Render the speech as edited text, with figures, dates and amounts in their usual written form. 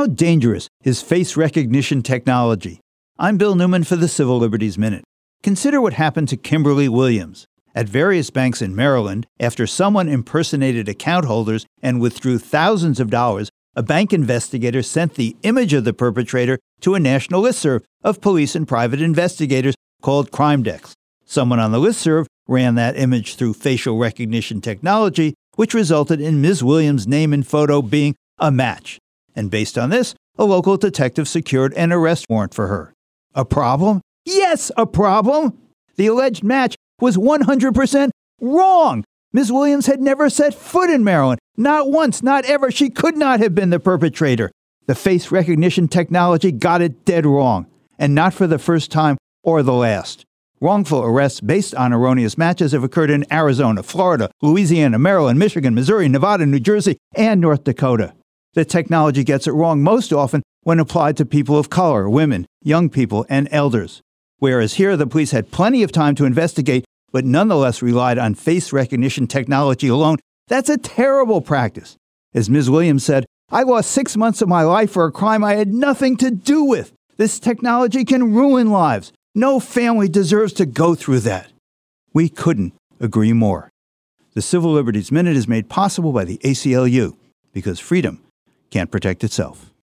dangerous is face recognition technology? I'm Bill Newman for the Civil Liberties Minute. Consider what happened to Kimberly Williams. At various banks in Maryland, after someone impersonated account holders and withdrew thousands of dollars, a bank investigator sent the image of the perpetrator to a national listserv of police and private investigators called CrimeDex. Someone on the listserv ran that image through facial recognition technology, which resulted in Ms. Williams' name and photo being a match. And based on this, a local detective secured an arrest warrant for her. A problem? Yes, a problem! The alleged match was 100% wrong! Ms. Williams had never set foot in Maryland. Not once, not ever. She could not have been the perpetrator. The face recognition technology got it dead wrong. And not for the first time or the last. Wrongful arrests based on erroneous matches have occurred in Arizona, Florida, Louisiana, Maryland, Michigan, Missouri, Nevada, New Jersey, and North Dakota. The technology gets it wrong most often when applied to people of color, women, young people, and elders. Whereas here the police had plenty of time to investigate, but nonetheless relied on face recognition technology alone. That's a terrible practice. As Ms. Williams said, "I lost 6 months of my life for a crime I had nothing to do with. This technology can ruin lives. No family deserves to go through that." We couldn't agree more. The Civil Liberties Minute is made possible by the ACLU, because freedom can't protect itself.